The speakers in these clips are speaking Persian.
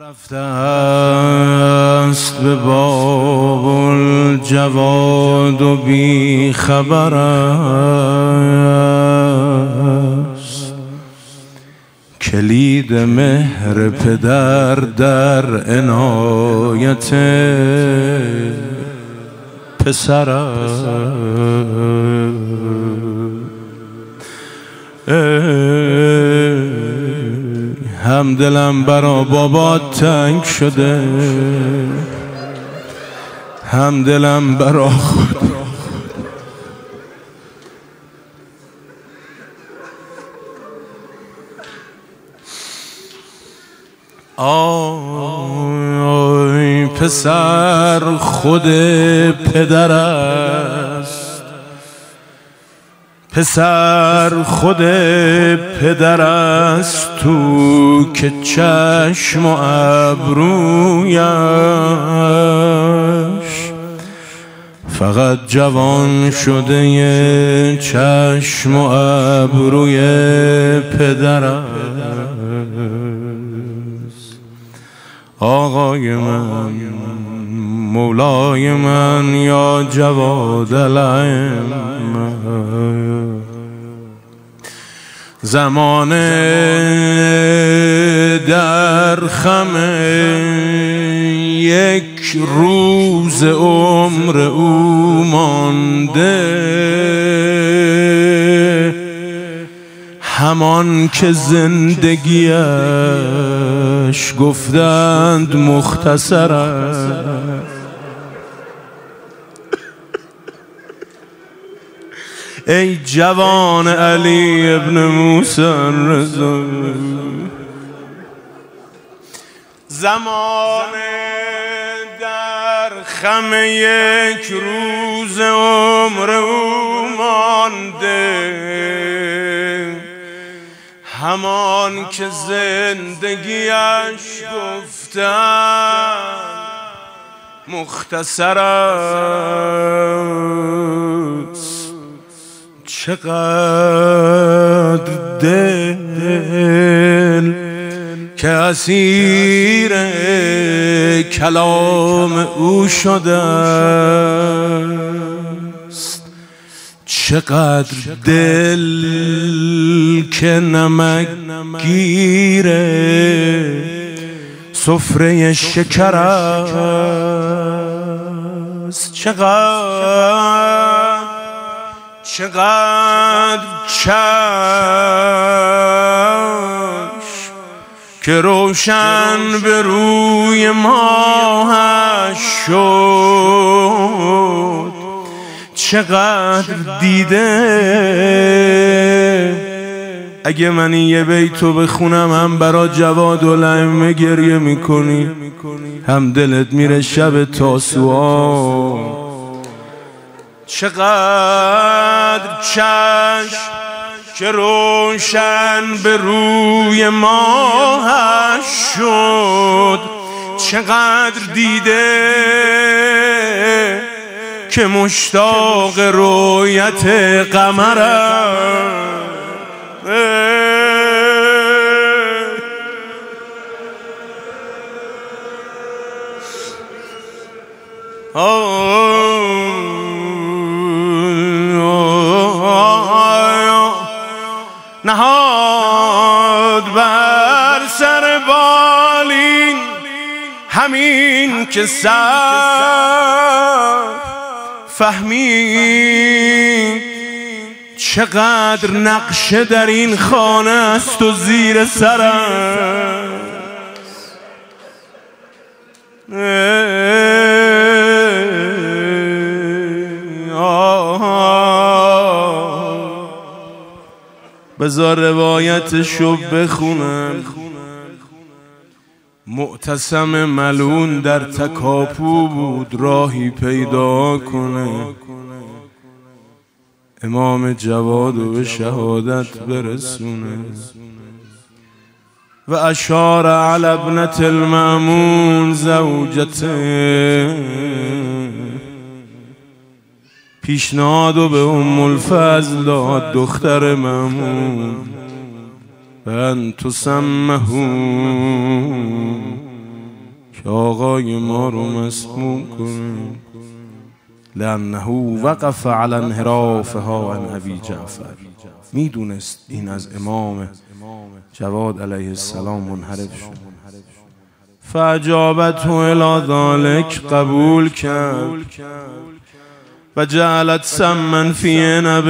رفته است به باب الجواد و بی خبر است. کلید مهر پدر در عنایت پسر است. هم دلم برا بابات تنگ شده، هم دلم برا خود. آی پسر خود پدر است، پسر خود پدر است تو که چشم و ابرویش فقط جوان شده یه چشم و ابروی پدر است. آقای من، مولای من، یا جواد الائمه، زمانه در خم یک روز عمر او مانده، همان که زندگیش گفتند مختصر است. ای جوان علی ابن موسی رضا، زمانه در خم یک روز عمر او مانده، همان که زندگیش گفتند مختصر است. چقدر دل که اسیر کلام او شده است، چقدر دل که نمک گیره سفره شکر است. چقدر چشم که روشن به روی ماهش شد، چقدر دیده. اگه من یه بیتو بخونم هم برا جواد الائمه گریه میکنی، هم دلت میره شب تاسوعا. چقدر چشم که روشن به روی ماهش شد، چقدر دیده که مشتاق رویت قمر است. نهاد بر سر بالین همین که سر فهمید، چقدر نقشه در این خانه است و زیر سر است. بذار روایتشو بخونم. معتصم ملعون در تکاپو بود راهی پیدا کنه، امام جوادو به شهادت برسونه. و اشار علی ابنة المأمون زوجته، پیشنهادو به ام الفضل داد دختر مأمون، ان تسمه که آقای ما رو مسموم کنه، لأنه وقف علی انحرافها عن ابی جعفر. میدونست این از امام جواد علیه السلام منحرف شد. فاجابته الی ذلک، قبول کرد و جعلت سما فی عنب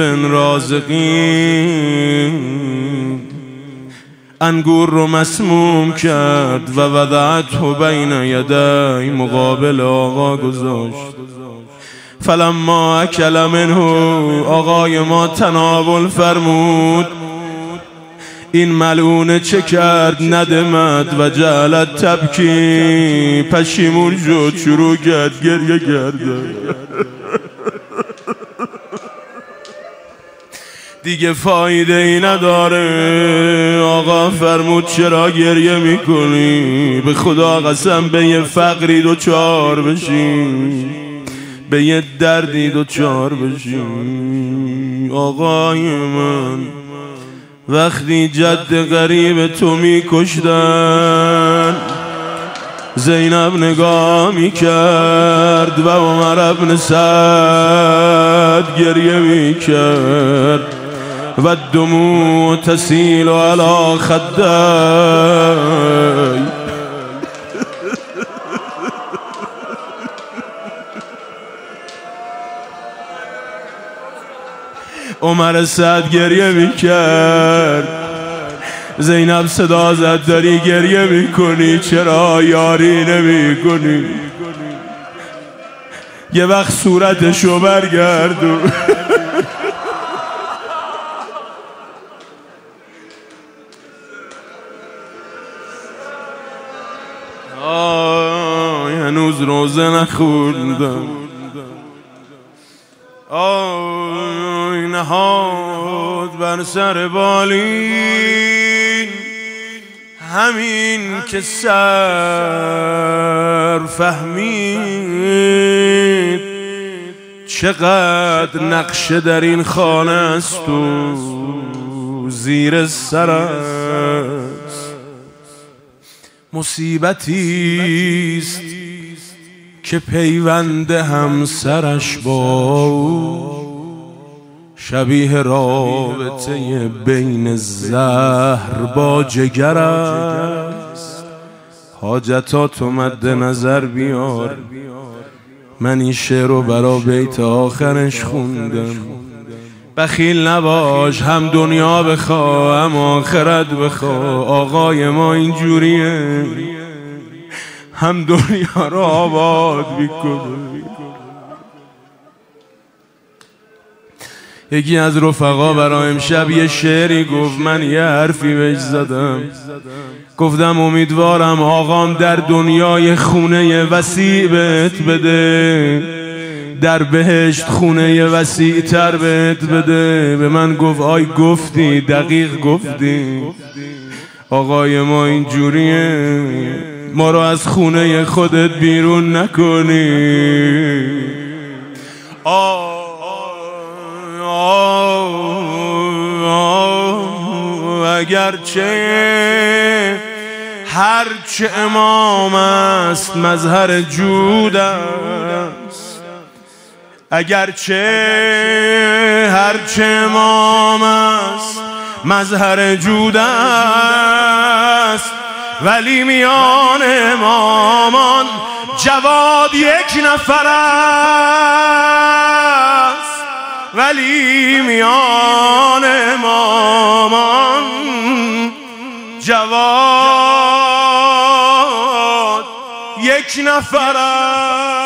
رازقین، انگور رو مسموم کرد و وضعته بین یدی، مقابل آقا گذاشت. فلما اکل منه، آقای ما تناول فرمود. این ملعونه چه کرد؟ ندمت و جعلت تبکی، پشیمون شد، شروع کرد گریه کرده. دیگه فایده ای نداره. آقا فرمود چرا گریه میکنی؟ به خدا قسم به یه فقری دوچار بشی، به یه دردی دوچار بشی. آقای من وقتی جد غریب تو میکشتن، زینب نگاه میکرد و عمر ابن سعد گریه میکرد و دموع تسیل علی خدی. عمر سعد گریه میکرد. زینب صدا زد داری گریه میکنی، چرا یاری نمیکنی؟ یه وقت صورتشو برگردون. هنوز روزه نخوردم. نهاد بر سر بالین، همین که سر فهمید چقدر نقشه در این خانه است و زیر سر است. مصیبتی است که پیوند همسرش با شبیه رابطه بین زهر با جگر است. حاجتاتو مد نظر بیار، من این شعر رو برا بیت آخرش خوندم. بخیل نباش، هم دنیا بخوا هم آخرت بخوا. آقای ما اینجوریه، هم دنیا رو آباد میکنه. یکی از رفقا برای امشب یه شعری گفت، من یه حرفی بهش زدم. گفتم امیدوارم آقام در دنیای خونه وسیع بهت بده، در بهشت خونه وسیع تر بهت بده. به من گفت آی گفتی، دقیق گفتی. آقای ما اینجوریه، ما رو از خونه خودت بیرون نکنی. اگرچه هرچه امام است مظهر جود است، اگرچه هرچه امام است مظهر جود است، ولی میان امامان جواد یک نفر است. ولی میان امامان جواد یک نفر است.